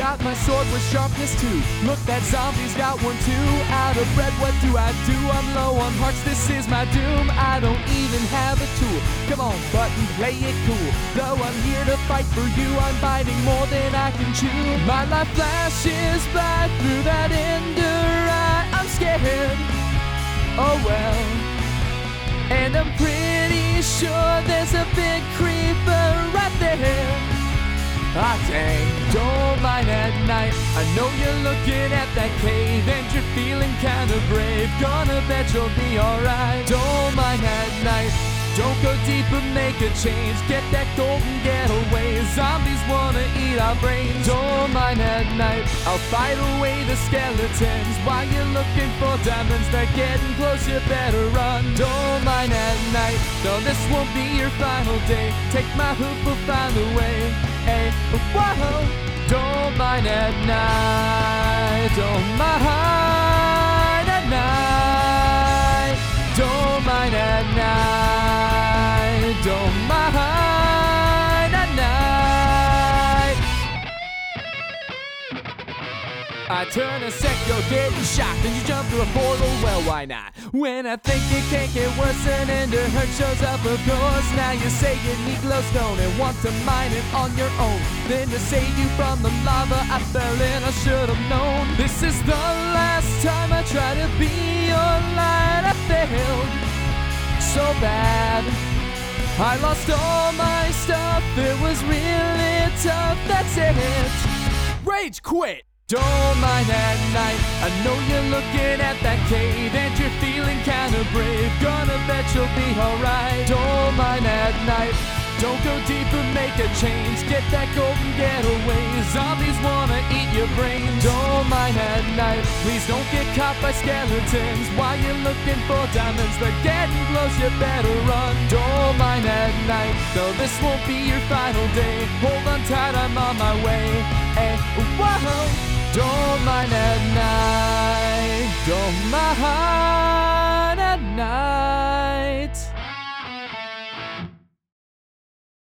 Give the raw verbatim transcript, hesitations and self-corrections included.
got my sword with sharpness too. Look, that zombie's got one too. Out of breath, what do I do? I'm low on hearts, this is my doom. I don't even have a tool. Come on, button, play it cool. Though I'm here to fight for you, I'm biting more than I can chew. My life flashes by through that ender eye. I'm scared, oh well. And I'm pretty sure there's a big creeper right there. Ah dang, don't mind at night. I know you're looking at that cave and you're feeling kinda brave. Gonna bet you'll be alright. Don't mind at night. Don't go deeper, make a change. Get that golden getaway. Zombies wanna eat our brains. Don't mind at night. I'll fight away the skeletons. While you're looking for diamonds, they're getting close, you better run. Don't mind at night. No, this won't be your final day. Take my hoop, we'll find a way. Hey, whoa. Don't mind at night. Don't mind at night. Don't mind at night. Don't mind at night. I turn a sec, you're getting shocked, and you jump through a portal, well, why not? When I think it can't get worse, an ender hurt shows up, of course. Now you say you need glowstone and want to mine it on your own. Then to save you from the lava I fell in, I should have known. This is the last time I try to be your light. I failed so bad. I lost all my stuff, it was really tough, that's it. Rage quit! Don't mind at night. I know you're looking at that cave and you're feeling kinda brave. Gonna bet you'll be alright. Don't mind at night. Don't go deeper, make a change. Get that golden getaway. Zombies wanna eat your brains. Don't mind at night. Please don't get caught by skeletons. While you're looking for diamonds, they're getting close, you better run. Don't mind at night. No, this won't be your final day. Hold on tight, I'm on my way. Hey, whoa. Don't mind at night.